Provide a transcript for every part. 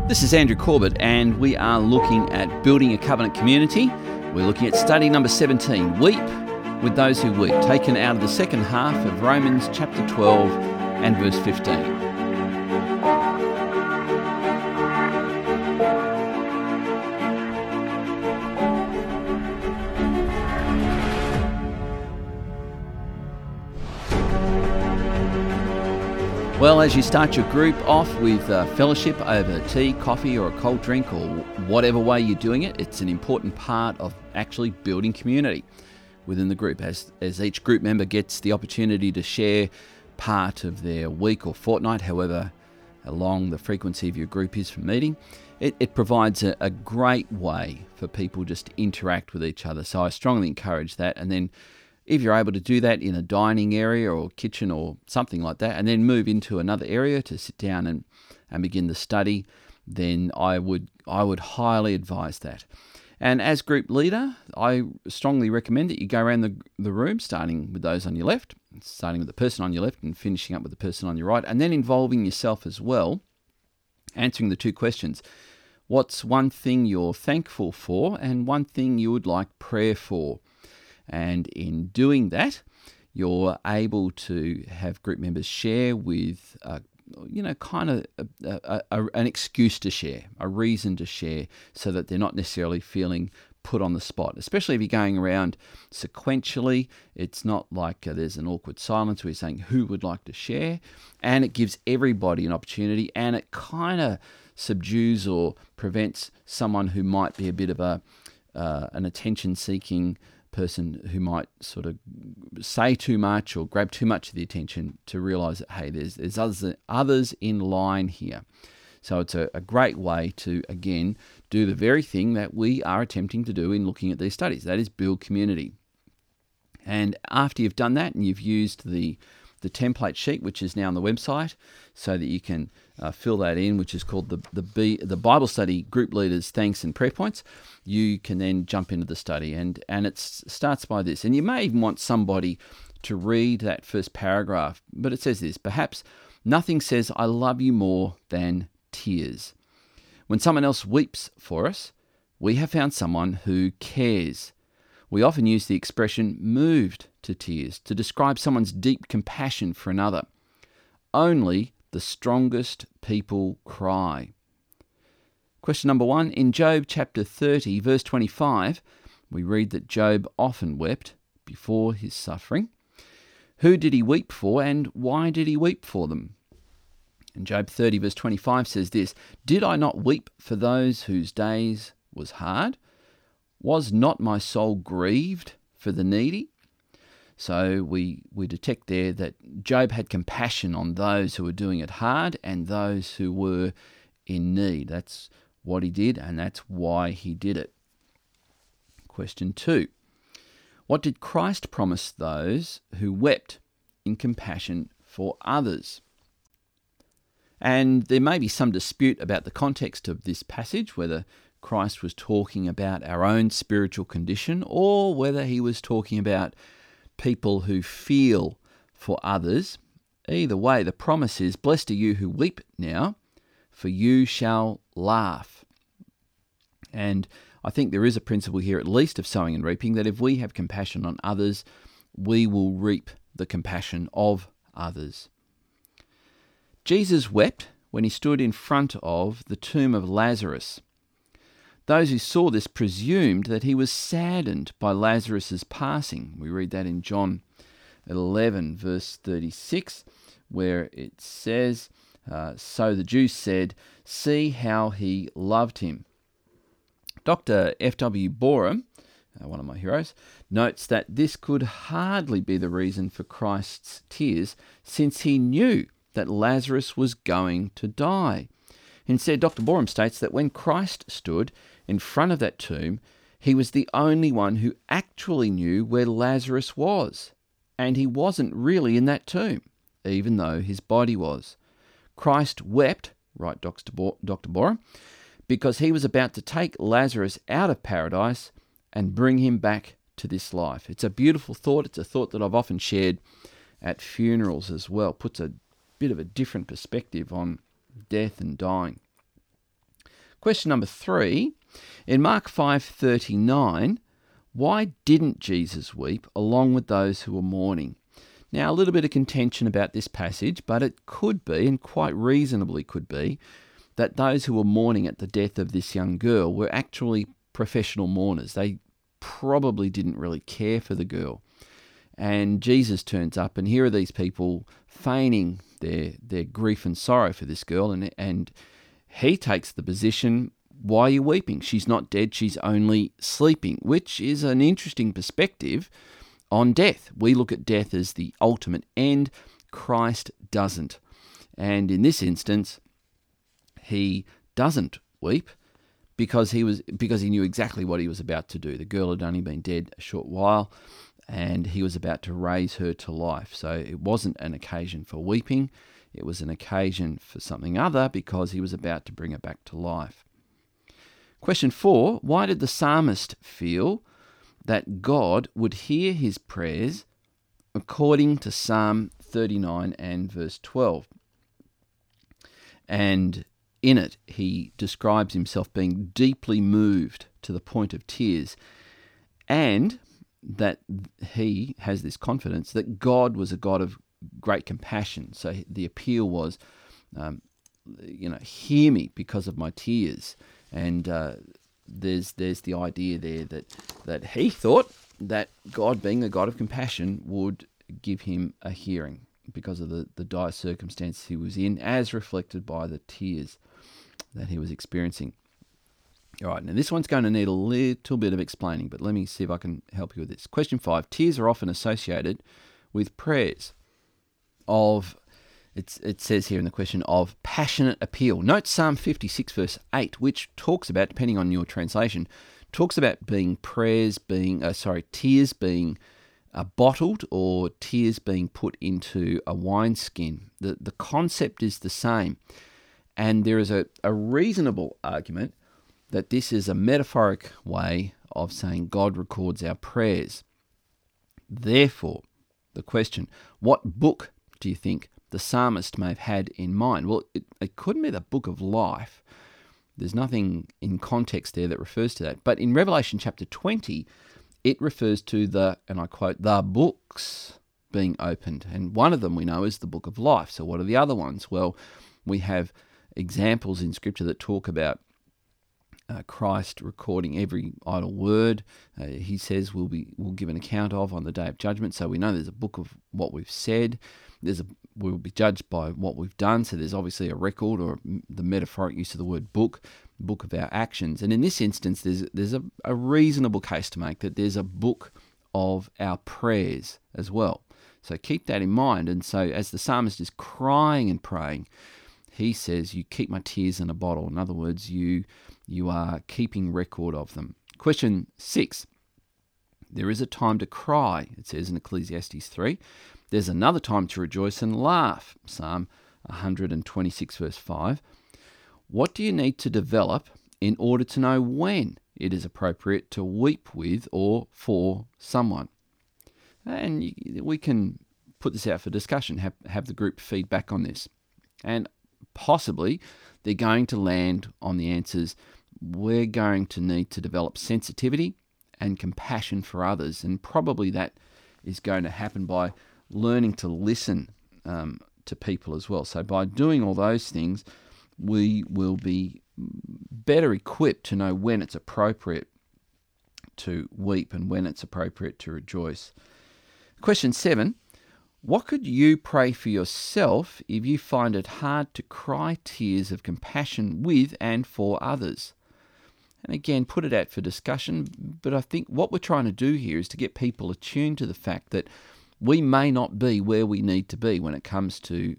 This is Andrew Corbett, and we are looking at building a covenant community. We're looking at study number 17, Weep with Those Who Weep, taken out of the second half of Romans chapter 12 and verse 15. Well, as you start your group off with fellowship over tea, coffee or a cold drink or whatever way you're doing it, it's an important part of actually building community within the group. As each group member gets the opportunity to share part of their week or fortnight, however long the frequency of your group is for meeting, it provides a great way for people just to interact with each other. So I strongly encourage that. And then if you're able to do that in a dining area or kitchen or something like that, and then move into another area to sit down and begin the study, then I would highly advise that. And as group leader, I strongly recommend that you go around the room, starting with those on your left, starting with the person on your left and finishing up with the person on your right, and then involving yourself as well, answering the two questions. What's one thing you're thankful for and one thing you would like prayer for? And in doing that, you're able to have group members share with, an excuse to share, a reason to share, so that they're not necessarily feeling put on the spot. Especially if you're going around sequentially, it's not like there's an awkward silence where you're saying who would like to share, and it gives everybody an opportunity, and it kind of subdues or prevents someone who might be a bit of an attention-seeking person who might sort of say too much or grab too much of the attention, to realise that, hey, there's others in line here. So it's a great way to, again, do the very thing that we are attempting to do in looking at these studies, that is build community. And after you've done that and you've used the template sheet, which is now on the website, so that you can fill that in, which is called the Bible Study Group Leaders Thanks and Prayer Points, you can then jump into the study. And it starts by this. And you may even want somebody to read that first paragraph, but it says this: perhaps nothing says I love you more than tears. When someone else weeps for us, we have found someone who cares. We often use the expression moved to tears to describe someone's deep compassion for another. Only the strongest people cry. Question number 1. In Job chapter 30, verse 25, we read that Job often wept before his suffering. Who did he weep for, and why did he weep for them? And Job 30, verse 25 says this: Did I not weep for those whose days was hard? Was not my soul grieved for the needy? So we detect there that Job had compassion on those who were doing it hard and those who were in need. That's what he did, and that's why he did it. Question 2. What did Christ promise those who wept in compassion for others? And there may be some dispute about the context of this passage, whether Christ was talking about our own spiritual condition or whether he was talking about people who feel for others. Either way, the promise is, blessed are you who weep now, for you shall laugh. And I think there is a principle here, at least of sowing and reaping, that if we have compassion on others, we will reap the compassion of others. Jesus wept when he stood in front of the tomb of Lazarus. Those who saw this presumed that he was saddened by Lazarus' passing. We read that in John 11, verse 36, where it says, so the Jews said, see how he loved him. Dr. F.W. Boreham, one of my heroes, notes that this could hardly be the reason for Christ's tears, since he knew that Lazarus was going to die. Instead, Dr. Boreham states that when Christ stood in front of that tomb, he was the only one who actually knew where Lazarus was, and he wasn't really in that tomb, even though his body was. Christ wept, right, Dr. Boreham, because he was about to take Lazarus out of paradise and bring him back to this life. It's a beautiful thought. It's a thought that I've often shared at funerals as well. Puts a bit of a different perspective on death and dying. Question number 3, in Mark 5:39, why didn't Jesus weep along with those who were mourning? Now, a little bit of contention about this passage, but it could be, and quite reasonably could be, that those who were mourning at the death of this young girl were actually professional mourners. They probably didn't really care for the girl. And Jesus turns up, and here are these people feigning their grief and sorrow for this girl, and he takes the position, why are you weeping? She's not dead, she's only sleeping, which is an interesting perspective on death. We look at death as the ultimate end. Christ doesn't. And in this instance, he doesn't weep because he knew exactly what he was about to do. The girl had only been dead a short while, and he was about to raise her to life. So it wasn't an occasion for weeping. It was an occasion for something other, because he was about to bring her back to life. Question 4, why did the psalmist feel that God would hear his prayers according to Psalm 39 and verse 12? And in it, he describes himself being deeply moved to the point of tears, and that he has this confidence that God was a God of great compassion. So the appeal was, hear me because of my tears. And there's the idea there that he thought that God, being a God of compassion, would give him a hearing because of the dire circumstances he was in, as reflected by the tears that he was experiencing. All right, now this one's going to need a little bit of explaining, but let me see if I can help you with this. Question 5, tears are often associated with prayers of, it says here in the question, of passionate appeal. Note Psalm 56 verse 8, which talks about, depending on your translation, talks about tears being bottled, or tears being put into a wineskin. The concept is the same. And there is a reasonable argument that this is a metaphoric way of saying God records our prayers. Therefore, the question, what book do you think the psalmist may have had in mind? Well, it couldn't be the book of life. There's nothing in context there that refers to that. But in Revelation chapter 20, it refers to the, and I quote, the books being opened. And one of them we know is the book of life. So what are the other ones? Well, we have examples in Scripture that talk about Christ recording every idle word. He says we'll give an account of on the day of judgment. So we know there's a book of what we've said. We'll be judged by what we've done. So there's obviously a record, or the metaphoric use of the word book of our actions. And in this instance, there's a reasonable case to make that there's a book of our prayers as well. So keep that in mind. And so as the psalmist is crying and praying, he says, you keep my tears in a bottle. In other words, you are keeping record of them. Question 6. There is a time to cry, it says in Ecclesiastes 3. There's another time to rejoice and laugh, Psalm 126 verse 5. What do you need to develop in order to know when it is appropriate to weep with or for someone? And we can put this out for discussion, have the group feedback on this. And possibly they're going to land on the answers, we're going to need to develop sensitivity and compassion for others. And probably that is going to happen by learning to listen to people as well. So by doing all those things, we will be better equipped to know when it's appropriate to weep and when it's appropriate to rejoice. Question 7. What could you pray for yourself if you find it hard to cry tears of compassion with and for others? And again, put it out for discussion, but I think what we're trying to do here is to get people attuned to the fact that we may not be where we need to be when it comes to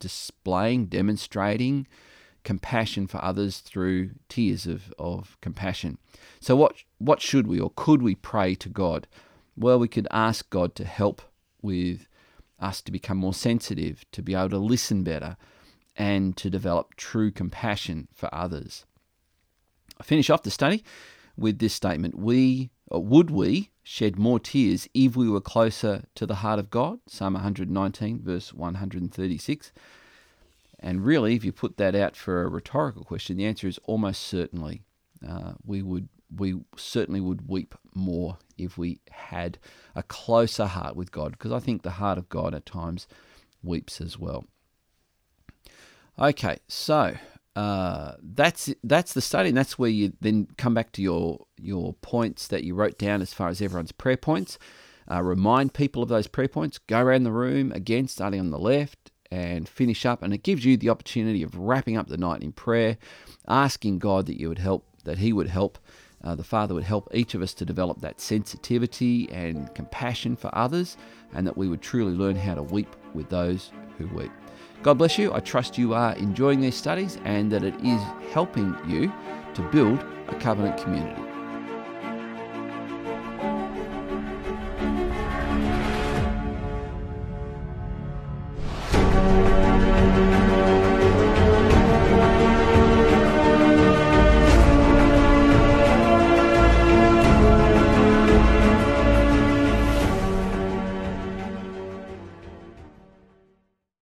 demonstrating compassion for others through tears of compassion. So what should we or could we pray to God? Well, we could ask God to help with us to become more sensitive, to be able to listen better, and to develop true compassion for others. I finish off the study with this statement. Would we shed more tears if we were closer to the heart of God? Psalm 119, verse 136. And really, if you put that out for a rhetorical question, the answer is almost certainly. We certainly would weep more if we had a closer heart with God, because I think the heart of God at times weeps as well. Okay, so that's the study, and that's where you then come back to your points that you wrote down as far as everyone's prayer points. Remind people of those prayer points. Go around the room again, starting on the left, and finish up. And it gives you the opportunity of wrapping up the night in prayer, asking God that He would help, the Father would help each of us to develop that sensitivity and compassion for others, and that we would truly learn how to weep with those who weep. God bless you. I trust you are enjoying these studies and that it is helping you to build a covenant community.